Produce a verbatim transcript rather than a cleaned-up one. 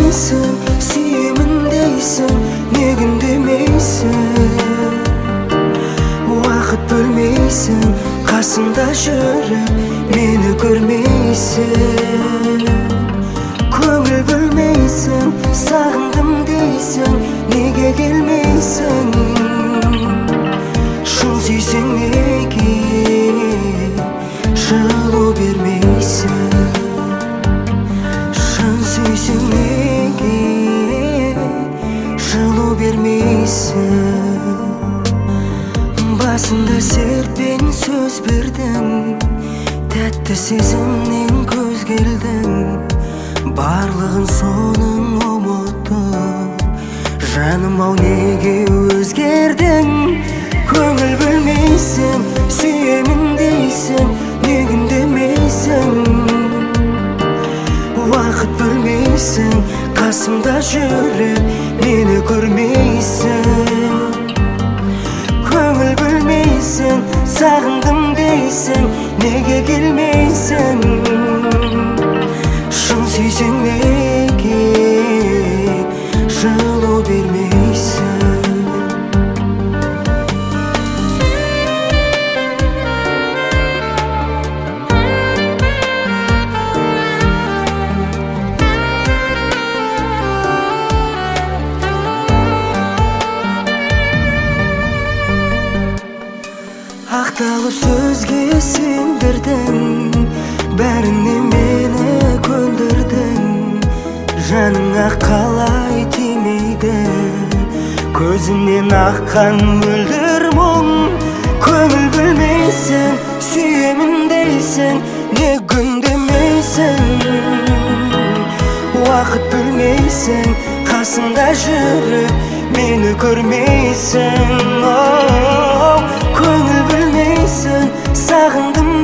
білмейсің, сүйемін дейсің, неге үндемейсің? Уақыт бөлмейсің, қасымда жүріп, мені көрмейсің. Көңіл бөлмейсің, сағындым дейсің, неге келмейсің? Шын сүйсең неге жылу бермейсің? Шын сүйсең неге жылу бермейсің? Басында сертпен сөз бердің, тәтті сезімнен көз келдің. Барлығын соның ұмытып, жаным ау неге өзгердің? Көңіл бөлмейсің, сүйемін дейсің, неге үндемейсің? Уақыт бөлмейсің, қасымда жүріп, мені көрмейсің. Көңіл бөлмейсің, сағындым дейсің, неге келмейсің? Шын сүйсең неге жылу бермейсің? Ақталып сөзге сендірдің, бәріне мені көндірдің. Жаныңа қалай тимейді, көзімнен аққан мөлдір мұң. Көңіл бөлмейсің, сүйемін дейсің, неге үндемейсің? Уақыт бөлмейсің, қасымда жүріп, мені көрмейсің. Көңіл бөлмейсің, сағындым